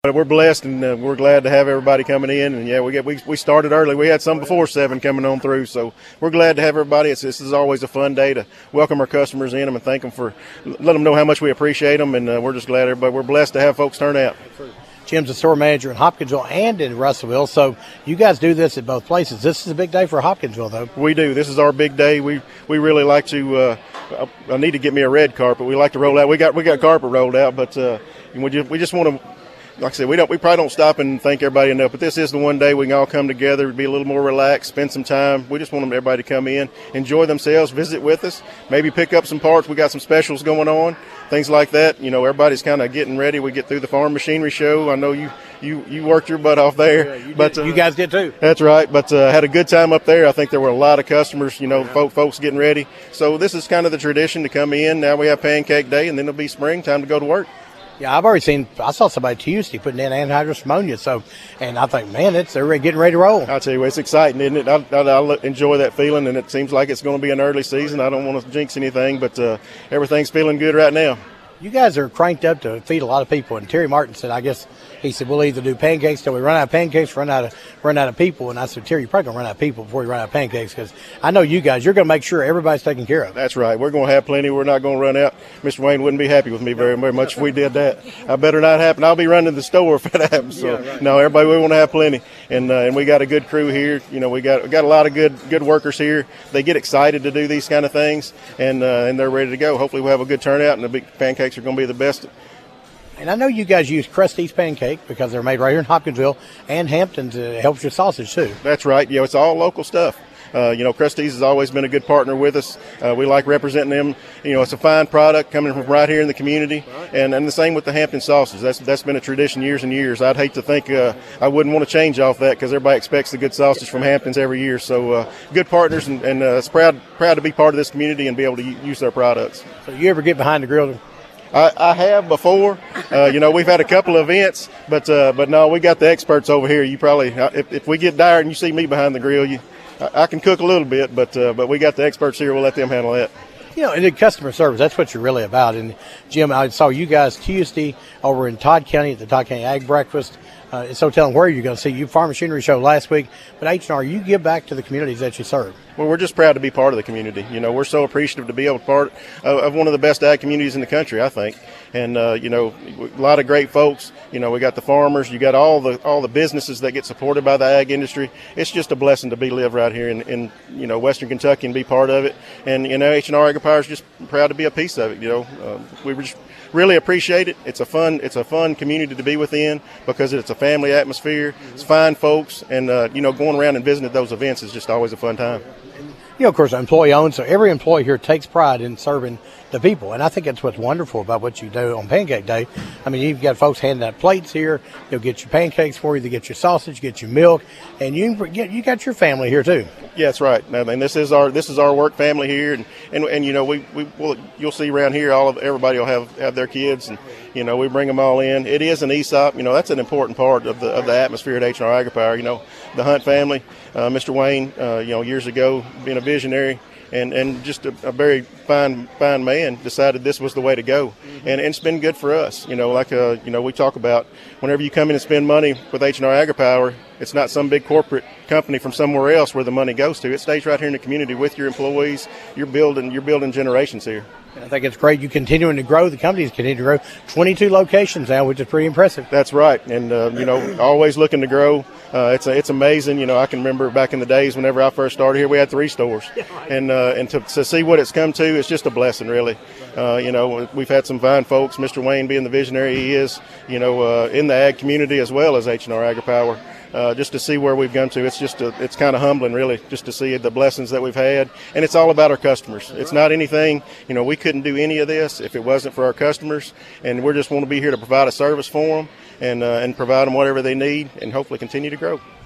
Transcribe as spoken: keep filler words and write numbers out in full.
But we're blessed, and uh, we're glad to have everybody coming in. And yeah, we get we we started early. We had some before seven coming on through, so we're glad to have everybody. It's, this is always a fun day to welcome our customers in them and thank them for, let them know how much we appreciate them. And uh, we're just glad everybody. We're blessed to have folks turn out. Jim's the store manager in Hopkinsville and in Russellville, so you guys do this at both places. This is a big day for Hopkinsville, though. We do. This is our big day. We we really like to. Uh, I, I need to get me a red carpet. We like to roll out. We got we got carpet rolled out, but uh, we just we just want to. Like I said, we don't. We probably don't stop and thank everybody enough. But this is the one day we can all come together, be a little more relaxed, spend some time. We just want everybody to come in, enjoy themselves, visit with us, maybe pick up some parts. We got some specials going on, things like that. You know, everybody's kind of getting ready. We get through the farm machinery show. I know you you, you worked your butt off there, yeah, you but did. Uh, you guys did too. That's right. But uh, had a good time up there. I think there were a lot of customers. You know, yeah. folk, folks getting ready. So this is kind of the tradition to come in. Now we have Pancake Day, and then it'll be spring time to go to work. Yeah, I've already seen. I saw somebody Tuesday putting in anhydrous ammonia. So, and I think, man, it's they're getting ready to roll. I tell you, it's exciting, isn't it? I, I, I enjoy that feeling, and it seems like it's going to be an early season. I don't want to jinx anything, but uh, everything's feeling good right now. You guys are cranked up to feed a lot of people. And Terry Martin said, I guess he said we'll either do pancakes till we run out of pancakes, run out of run out of people. And I said, Terry, you're probably gonna run out of people before you run out of pancakes, because I know you guys. You're gonna make sure everybody's taken care of. That's right. We're gonna have plenty. We're not gonna run out. Mister Wayne wouldn't be happy with me very, very much if we did that. I better not happen. I'll be running the store if it happens. So yeah, right. No, everybody, we want to have plenty, and uh, and we got a good crew here. You know, we got we got a lot of good good workers here. They get excited to do these kind of things, and uh, and they're ready to go. Hopefully, we'll have a good turnout, and the big pancakes are gonna be the best. And I know you guys use Krusty's pancake because they're made right here in Hopkinsville, and Hampton's uh, helps your sausage too. That's right. You know, it's all local stuff. Uh, you know, Krusty's has always been a good partner with us. Uh, we like representing them. You know, it's a fine product coming from right here in the community, and, and the same with the Hampton sausage. That's that's been a tradition years and years. I'd hate to think uh, I wouldn't want to change off that, because everybody expects the good sausage from Hampton's every year. So uh, good partners, and, and uh, it's proud proud to be part of this community and be able to use their products. So you ever get behind the grill? I, I have before. Uh, you know, we've had a couple of events, but uh, but no, we got the experts over here. You probably, if, if we get dire and you see me behind the grill, you, I, I can cook a little bit, but uh, but we got the experts here. We'll let them handle that. You know, and the customer service, that's what you're really about. And Jim, I saw you guys Tuesday over in Todd County at the Todd County Ag Breakfast. Uh, so tell them where you're going to see. You Farm Machinery Show last week, but H and R, you give back to the communities that you serve. Well, we're just proud to be part of the community. You know, we're so appreciative to be able to part of, of one of the best ag communities in the country, I think. And uh, you know, a lot of great folks. You know, we got the farmers, you got all the all the businesses that get supported by the ag industry. It's just a blessing to be live right here in, in you know Western Kentucky and be part of it. And you know, H and R AgriPower is just proud to be a piece of it. You know, uh, we just really appreciate it. It's a fun it's a fun community to be within, because it's a family atmosphere. It's fine folks, and uh, you know, going around and visiting at those events is just always a fun time. You know, of course, employee owned, so every employee here takes pride in serving the people, and I think that's what's wonderful about what you do on Pancake Day. I mean, you've got folks handing out plates here. They'll get your pancakes for you. They get your sausage, get your milk, and you get you got your family here too. Yeah, that's right. And this is our this is our work family here, and and, and you know we we will you'll see around here all of everybody will have, have their kids, and you know we bring them all in. It is an E S O P. You know, that's an important part of the of the atmosphere at H and R AgriPower. You know, the Hunt family, uh, Mister Wayne, uh, you know, years ago being a visionary. And, and just a, a very fine fine man decided this was the way to go, and, and it's been good for us. You know, like uh, you know, we talk about whenever you come in and spend money with H and R AgriPower, it's not some big corporate company from somewhere else where the money goes to. It stays right here in the community with your employees. You're building you're building generations here. I think it's great. You're continuing to grow. The company's continuing to grow. twenty-two locations now, which is pretty impressive. That's right. And, uh, you know, always looking to grow. Uh, it's a, it's amazing. You know, I can remember back in the days whenever I first started here, we had three stores. And uh, and to, to see what it's come to, it's just a blessing, really. Uh, you know, we've had some fine folks, Mister Wayne being the visionary he is, you know, uh, in the ag community as well as H and R AgriPower. Uh, just to see where we've gone to, it's just a, it's kind of humbling, really, just to see the blessings that we've had. And it's all about our customers. It's not anything, you know, we couldn't do any of this if it wasn't for our customers. And we just want to be here to provide a service for them and uh, and provide them whatever they need, and hopefully continue to grow.